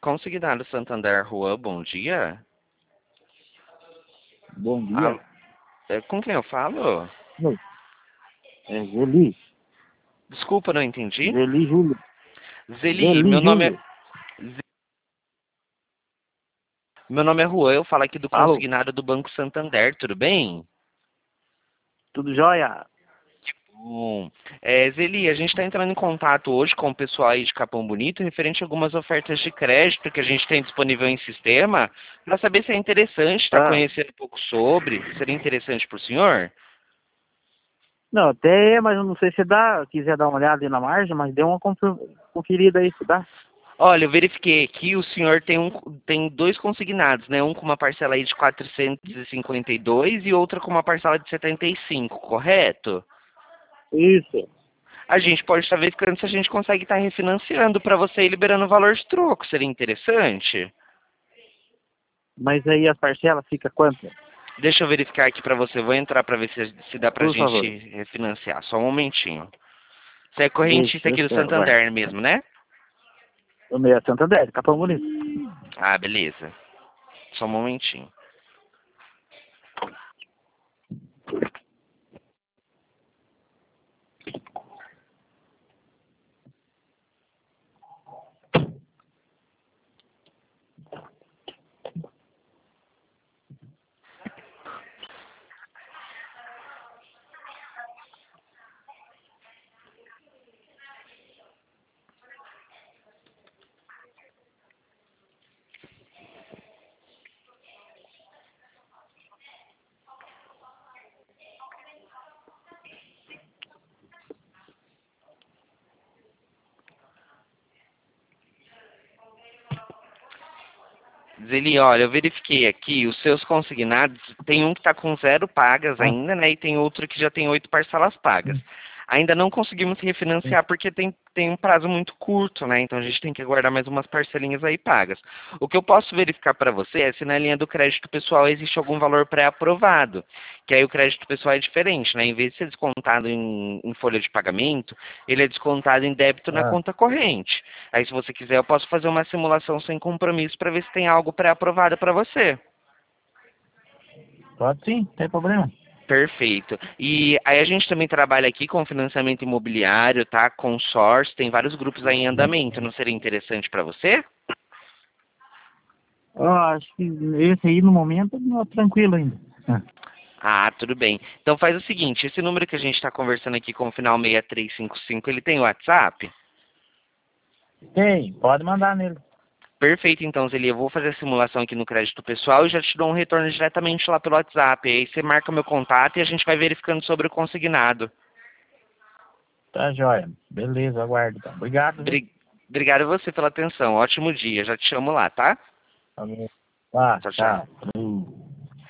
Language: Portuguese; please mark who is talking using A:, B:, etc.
A: Consignado Santander Rua, bom dia.
B: Bom
A: Alô,
B: dia.
A: com quem eu falo?
B: Oi. É Zeli.
A: Desculpa, não entendi.
B: Zeli Júlio.
A: Zeli,
B: Zeli Júlio.
A: Meu nome é Juan, eu falo aqui do
B: Alô.
A: consignado do Banco Santander, tudo bem?
B: Tudo jóia?
A: Bom, Zeli, a gente está entrando em contato hoje com o pessoal aí de Capão Bonito, referente a algumas ofertas de crédito que a gente tem disponível em sistema, para saber se é interessante estar
B: Ah.
A: conhecendo um pouco sobre, seria interessante para o senhor?
B: Não, até é, mas eu não sei se quiser dar uma olhada aí na margem, mas dê uma conferida aí se dá.
A: Olha, eu verifiquei aqui, o senhor tem dois consignados, né? Um com uma parcela aí de 452 e outra com uma parcela de 75, correto?
B: Isso.
A: A gente pode estar verificando se a gente consegue estar refinanciando para você e liberando o valor de troco. Seria interessante?
B: Mas aí as parcelas fica quanto?
A: Deixa eu verificar aqui para você. Vou entrar para ver se dá para a
B: Por
A: gente
B: favor.
A: refinanciar. Só um momentinho. Você é
B: Deixa,
A: correntista
B: eu
A: aqui do
B: espero, guarda.
A: Santander mesmo, né?
B: O meu é Santander, Capão Bonito.
A: Ah, beleza. Só um momentinho. Zeli, olha, eu verifiquei aqui, os seus consignados, tem um que está com 0 pagas
B: Ah,
A: ainda, né? E tem outro que já tem 8 parcelas pagas. Ainda não conseguimos
B: sim.
A: refinanciar porque tem um prazo muito curto, né? Então a gente tem que aguardar mais umas parcelinhas aí pagas. O que eu posso verificar para você é se na linha do crédito pessoal existe algum valor pré-aprovado, que aí o crédito pessoal é diferente, né? Em vez de ser descontado em folha de pagamento, ele é descontado em débito na
B: Ah,
A: conta corrente. Aí, se você quiser, eu posso fazer uma simulação sem compromisso para ver se tem algo pré-aprovado para você.
B: pode sim, não tem problema.
A: Perfeito. E aí a gente também trabalha aqui com financiamento imobiliário, tá? Consórcio, tem vários grupos aí em andamento. Não seria interessante para você?
B: Eu acho que esse aí no momento não é tranquilo ainda. Ah,
A: Ah, tudo bem. Então faz o seguinte, esse número que a gente está conversando aqui com o final 6355, ele tem WhatsApp?
B: tem, pode mandar nele.
A: Perfeito, então, Zeli. Eu vou fazer a simulação aqui no crédito pessoal e já te dou um retorno diretamente lá pelo WhatsApp. Aí você marca meu contato e a gente vai verificando sobre o consignado.
B: Tá jóia. Beleza, aguardo então. Obrigado, viu?
A: Obrigado a você pela atenção. Ótimo dia. Já te chamo lá, tá?
B: Falou. Tá,
A: Tchau, tchau.
B: tchau. Falou.